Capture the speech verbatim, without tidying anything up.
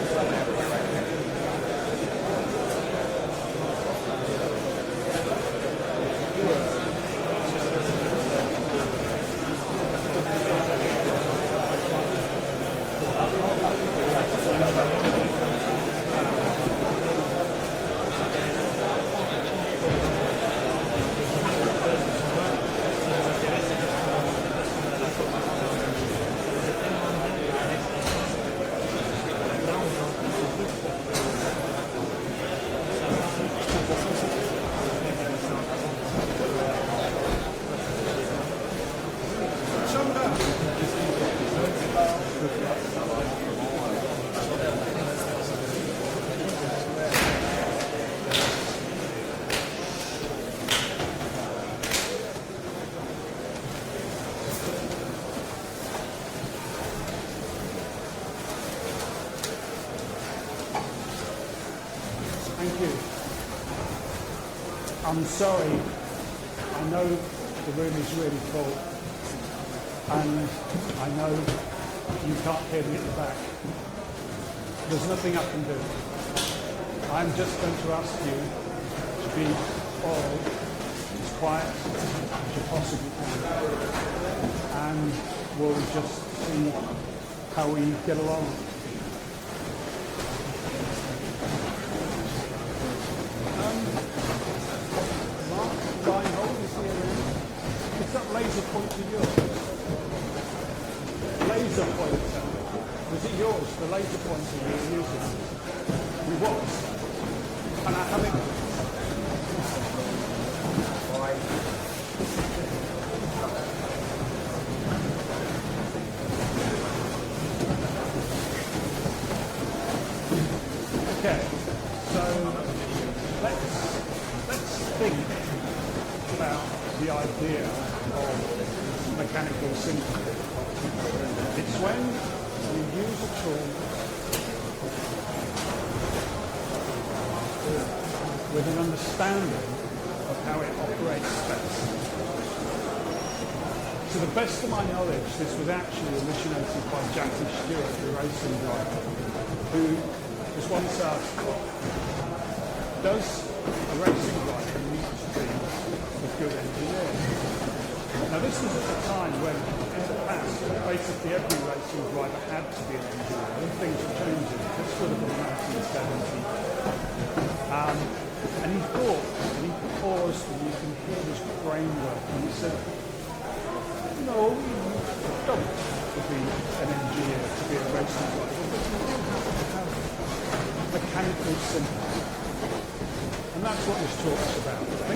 Thank you. I'm sorry. I know the room is really full, and I know you can't hear me at the back. There's nothing I can do. I'm just going to ask you to be all as quiet as you possibly can, and we'll just see how we get along. It's that laser pointer yours. Laser pointer. Was it yours, the laser pointer you were using? It was. And I have it. Okay. So let's let's think about the idea of mechanical synthy. It's when you use a tool with an understanding of how it operates best. To the best of my knowledge, this was actually originated by Jackie Stewart, the racing driver, who was once asked, does a racing driver need to be a good engineer? Now this was at a time when, in the past, basically every racing driver had to be an engineer, and things were changing. This would have been nineteen seventy. Um, and he thought, and he paused, and you can hear his brain work, and he said, no, you don't have to be an engineer to be a racing driver, but you do have to have mechanical sympathy. And that's what this talk is about.